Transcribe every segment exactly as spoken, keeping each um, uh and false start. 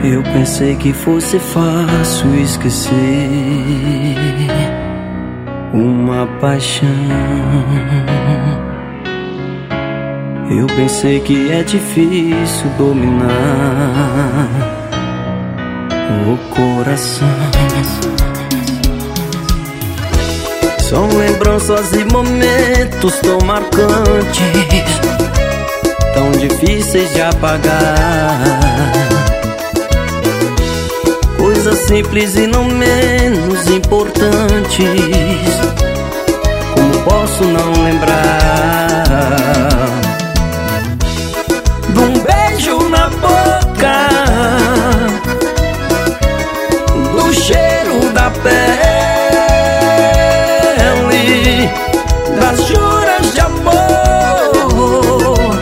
Eu pensei que fosse fácil esquecer uma paixão. Eu pensei que é difícil dominar o coração. São lembranças e momentos tão marcantes, tão difíceis de apagar. Coisas simples e não menos importantes, como posso não lembrar de um beijo na boca, do cheiro da pele, das juras de amor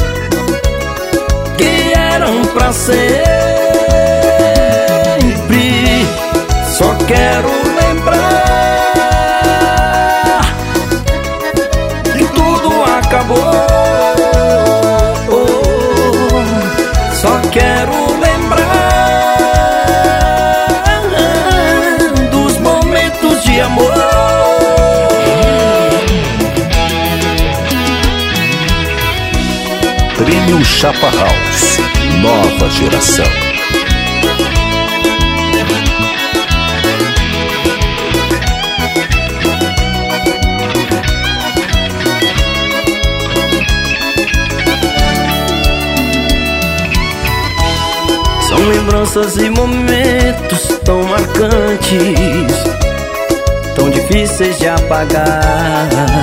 que eram pra sempre. Só quero lembrar que tudo acabou. Só quero lembrar dos momentos de amor. Prêmio Chapa House, nova geração. São lembranças e momentos tão marcantes, tão difíceis de apagar.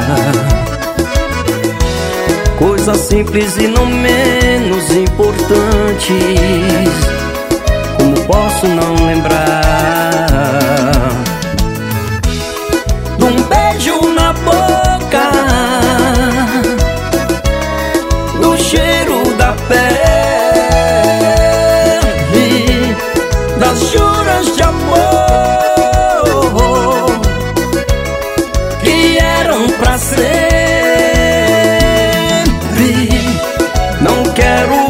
Coisas simples e não menos importantes, como posso não lembrar de um beijo na boca, do cheiro da pele, das juras de amor que eram pra sempre. Não quero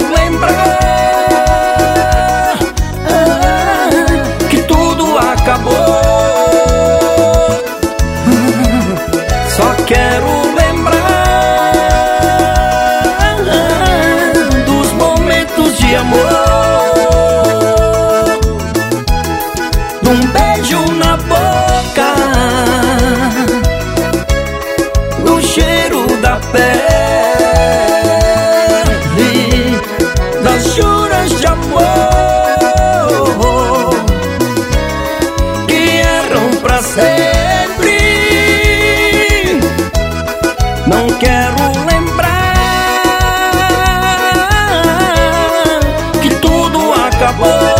lembrar que tudo acabou. Só quero lembrar dos momentos de amor, de um beijo na boca, do cheiro da pele, das juras de amor que eram pra sempre. Não quero lembrar que tudo acabou.